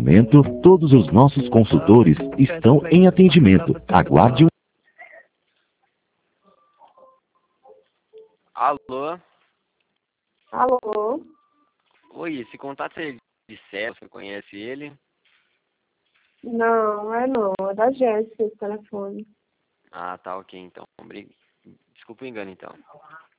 momento, todos os nossos consultores estão em atendimento. Aguarde um... Alô? Alô? Oi, esse contato é de César, você conhece ele? Não, é da Jéssica esse telefone. Ah, tá, ok, então. Desculpa o engano, então.